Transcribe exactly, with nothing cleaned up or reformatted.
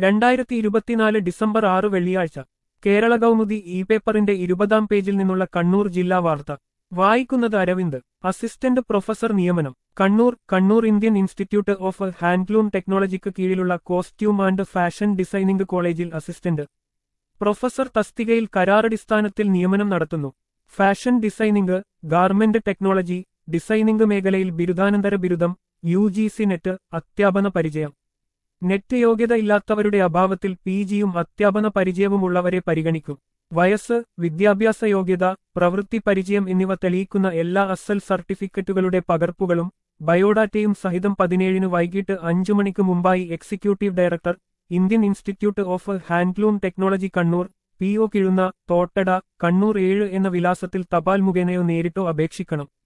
രണ്ടായിരത്തി ഇരുപത്തിനാല് ഡിസംബർ ആറ് വെള്ളിയാഴ്ച കേരള കൗമുദി ഇ പേപ്പറിന്റെ ഇരുപതാം പേജിൽ നിന്നുള്ള കണ്ണൂർ ജില്ലാ വാർത്ത വായിക്കുന്നത് അരവിന്ദ്. അസിസ്റ്റന്റ് പ്രൊഫസർ നിയമനം. Kannur Kannur Indian Institute of Handloom ടെക്നോളജിക്ക് കീഴിലുള്ള കോസ്റ്റ്യൂം ആൻഡ് ഫാഷൻ ഡിസൈനിംഗ് കോളേജിൽ അസിസ്റ്റന്റ് പ്രൊഫസർ തസ്തികയിൽ കരാറടിസ്ഥാനത്തിൽ നിയമനം നടത്തുന്നു. Fashion designing, garment technology, designing മേഖലയിൽ ബിരുദാനന്തര ബിരുദം, യു ജി സി നെറ്റ്, അധ്യാപന പരിചയം. നെറ്റ് യോഗ്യത ഇല്ലാത്തവരുടെ അഭാവത്തിൽ പി ജിയും അധ്യാപന പരിചയവുമുള്ളവരെ പരിഗണിക്കും. വയസ്സ്, വിദ്യാഭ്യാസ യോഗ്യത, പ്രവൃത്തി പരിചയം എന്നിവ തെളിയിക്കുന്ന എല്ലാ അസൽ സർട്ടിഫിക്കറ്റുകളുടെ പകർപ്പുകളും ബയോഡാറ്റയും സഹിതം പതിനേഴിന് വൈകിട്ട് അഞ്ചു മണിക്ക് മുമ്പായി executive director, Indian Institute of Handloom Technology Kannur, P O Kizhunna, Thottada, Kannur ഏഴ് എന്ന വിലാസത്തിൽ തപാൽ മുഖേനയോ നേരിട്ടോ അപേക്ഷിക്കണം.